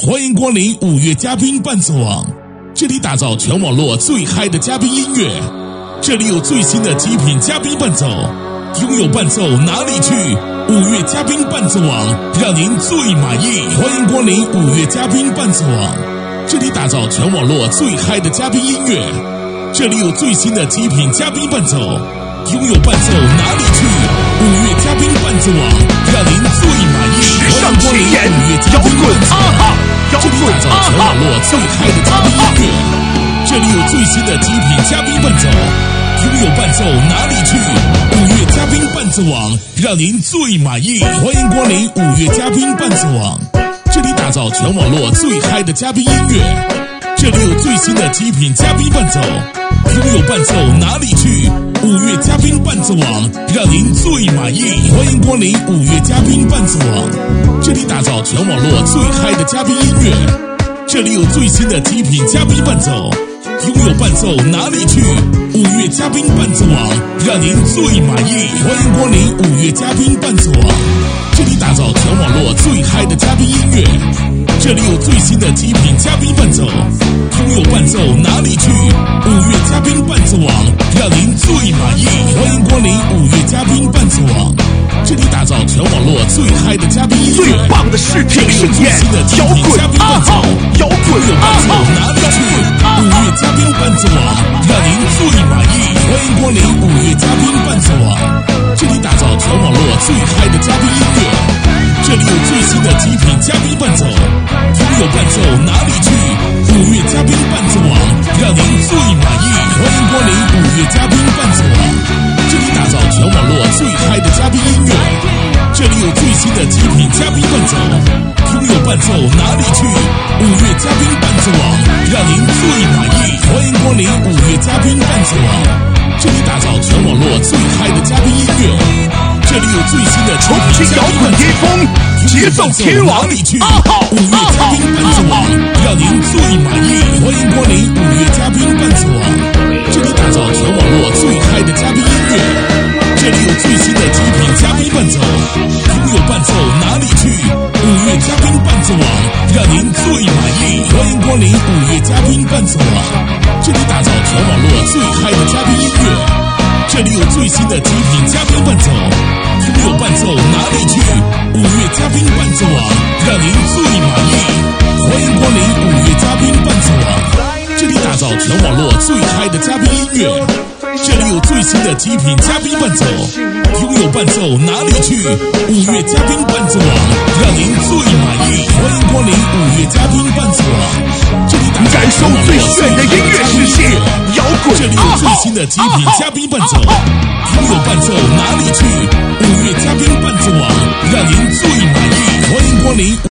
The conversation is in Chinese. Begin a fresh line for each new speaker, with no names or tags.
欢迎光临5月嘉宾伴奏网，这里打造全网络最嗨的嘉宾音乐，这里有最新的极品嘉宾伴奏，拥有伴奏哪里去？5月嘉宾伴奏网，让您最满意。欢迎光临5月嘉宾伴奏网，这里打造全网络最嗨的嘉宾音乐，这里有最新的极品嘉宾伴奏，拥有伴奏哪里去？5月嘉宾伴奏网，让您最满意。欢迎光临5月嘉宾伴奏网，这里打造全网络最嗨的嘉宾音乐，这里有最新的极品嘉宾伴奏，拥有伴奏哪里去？5月嘉宾伴奏网，让您最满意。欢迎光临5月嘉宾伴奏网，这里打造全网络最嗨的嘉宾音乐，这里有最新的极品嘉宾伴奏，拥有伴奏哪里去？5月嘉宾伴奏网，让您最满意。欢迎光临5月嘉宾伴奏网，这里打造全网络最嗨的嘉宾音乐，这里有最新的极品嘉宾伴奏，拥有伴奏哪里去？5月嘉宾伴奏网，让您最满意。欢迎光临5月嘉宾伴奏网，这里打造全网络最嗨的嘉宾音乐，这里有最新的极品嘉宾伴奏，拥有伴奏哪里去？5月嘉宾伴奏网，让您最满意。欢迎光临5月嘉宾伴奏网，这里打造全网络最嗨的嘉宾音乐，
最棒的视听盛宴，摇滚阿浩，摇滚阿浩，
哪里去？5月嘉宾伴奏网，让您最满意。欢迎光临5月嘉宾伴奏网，这里打造全网络最嗨的嘉宾音乐，这里有最新的极品嘉宾伴奏，拥有伴奏哪里去？5月嘉宾伴奏网，让您最满意。欢迎光临5月嘉宾伴奏网，这里打造全网络最嗨的嘉宾音乐，这里有最新的极品嘉宾伴奏，拥有伴奏哪里去？5月嘉宾伴奏网，让您最满意。欢迎光临5月嘉宾伴奏网，这里打造全网络最嗨的嘉宾音乐，这里有最新的
重庆摇滚巅峰，节奏天王阿浩
，5月嘉宾伴奏网，让您最满意。欢迎光临5月嘉宾伴奏网，这里打造全网络最嗨的嘉宾音乐，这里有最新的极品嘉宾伴奏，拥有伴奏哪里去？5月嘉宾伴奏网，让您最满意。欢迎光临5月嘉宾伴奏网，这里打造全网络最嗨的嘉宾音乐，这里有最新的极品嘉宾伴奏，拥有伴奏哪里去？5月嘉宾伴奏网，让您最满意。欢迎光临5月嘉宾伴奏网，这里打造全网络最嗨的嘉宾音乐，这里有最新的极品嘉宾伴奏，拥有伴奏哪里去？5月嘉宾伴奏网，让您最满意。欢迎光临5月嘉宾伴奏网，这里打造
感受最炫的音乐世界，摇滚
这里有最新的极品嘉宾伴奏，拥有伴奏哪里去？5月嘉宾伴奏网，让您最满意。欢迎光临。